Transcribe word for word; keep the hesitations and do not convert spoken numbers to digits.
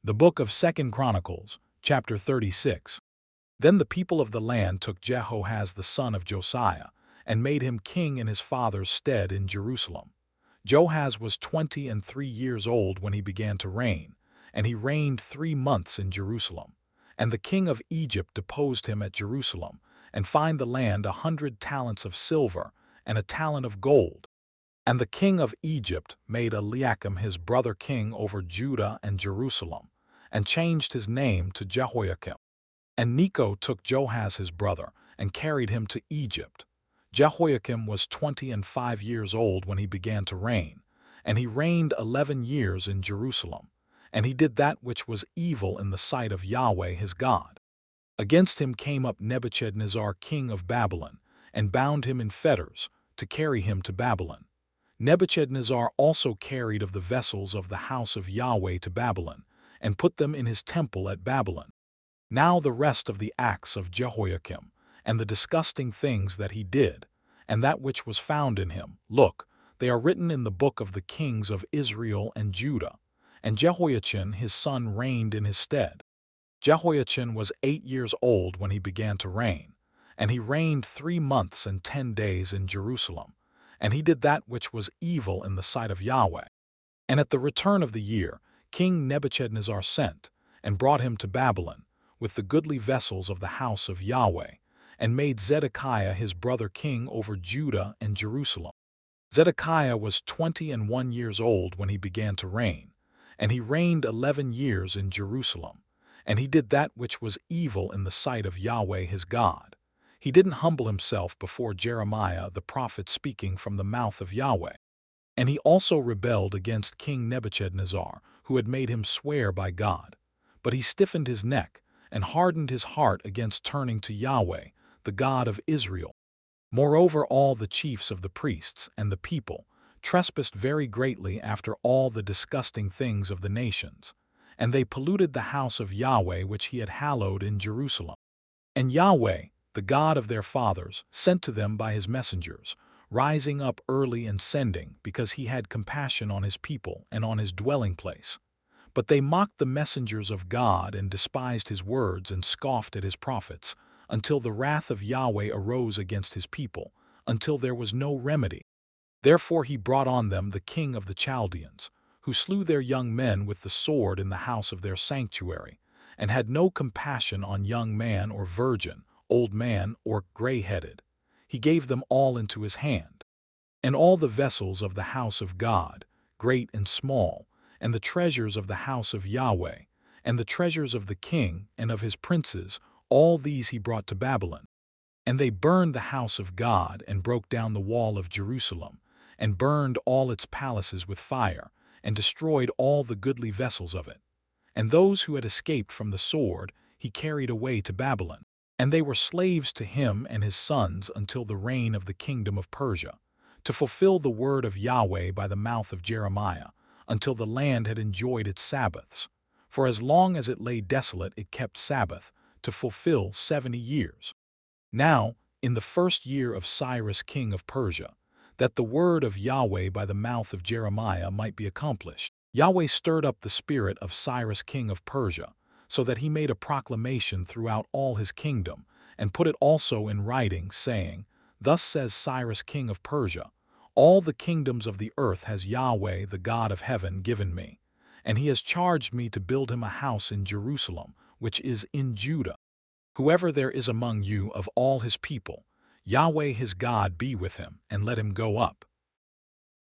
The book of Second Chronicles, chapter thirty-six. Then the people of the land took Jehoahaz the son of Josiah, and made him king in his father's stead in Jerusalem. Jehoahaz was twenty and three years old when he began to reign, and he reigned three months in Jerusalem. And the king of Egypt deposed him at Jerusalem, and fined the land a hundred talents of silver, and a talent of gold. And the king of Egypt made Eliakim his brother king over Judah and Jerusalem, and changed his name to Jehoiakim. And Necho took Jehoahaz his brother, and carried him to Egypt. Jehoiakim was twenty and five years old when he began to reign, and he reigned eleven years in Jerusalem. And he did that which was evil in the sight of Yahweh his God. Against him came up Nebuchadnezzar king of Babylon, and bound him in fetters, to carry him to Babylon. Nebuchadnezzar also carried of the vessels of the house of Yahweh to Babylon, and put them in his temple at Babylon. Now the rest of the acts of Jehoiakim, and the disgusting things that he did, and that which was found in him, look, they are written in the book of the kings of Israel and Judah. And Jehoiachin his son reigned in his stead. Jehoiachin was eight years old when he began to reign, and he reigned three months and ten days in Jerusalem. And he did that which was evil in the sight of Yahweh. And at the return of the year, King Nebuchadnezzar sent, and brought him to Babylon, with the goodly vessels of the house of Yahweh, and made Zedekiah his brother king over Judah and Jerusalem. Zedekiah was twenty and one years old when he began to reign, and he reigned eleven years in Jerusalem. And he did that which was evil in the sight of Yahweh his God. He didn't humble himself before Jeremiah the prophet speaking from the mouth of Yahweh. And he also rebelled against King Nebuchadnezzar, who had made him swear by God. But he stiffened his neck, and hardened his heart against turning to Yahweh, the God of Israel. Moreover, all the chiefs of the priests and the people trespassed very greatly after all the disgusting things of the nations, and they polluted the house of Yahweh which he had hallowed in Jerusalem. And Yahweh, the God of their fathers, sent to them by his messengers, rising up early and sending, because he had compassion on his people and on his dwelling place. But they mocked the messengers of God and despised his words and scoffed at his prophets, until the wrath of Yahweh arose against his people, until there was no remedy. Therefore he brought on them the king of the Chaldeans, who slew their young men with the sword in the house of their sanctuary, and had no compassion on young man or virgin, old man or gray-headed. He gave them all into his hand. And all the vessels of the house of God, great and small, and the treasures of the house of Yahweh, and the treasures of the king and of his princes, all these he brought to Babylon. And they burned the house of God, and broke down the wall of Jerusalem, and burned all its palaces with fire, and destroyed all the goodly vessels of it. And those who had escaped from the sword he carried away to Babylon. And they were slaves to him and his sons until the reign of the kingdom of Persia, to fulfill the word of Yahweh by the mouth of Jeremiah, until the land had enjoyed its Sabbaths. For as long as it lay desolate it kept Sabbath, to fulfill seventy years. Now, in the first year of Cyrus king of Persia, that the word of Yahweh by the mouth of Jeremiah might be accomplished, Yahweh stirred up the spirit of Cyrus king of Persia, so that he made a proclamation throughout all his kingdom, and put it also in writing, saying, Thus says Cyrus king of Persia, All the kingdoms of the earth has Yahweh the God of heaven given me, and he has charged me to build him a house in Jerusalem, which is in Judah. Whoever there is among you of all his people, Yahweh his God be with him, and let him go up.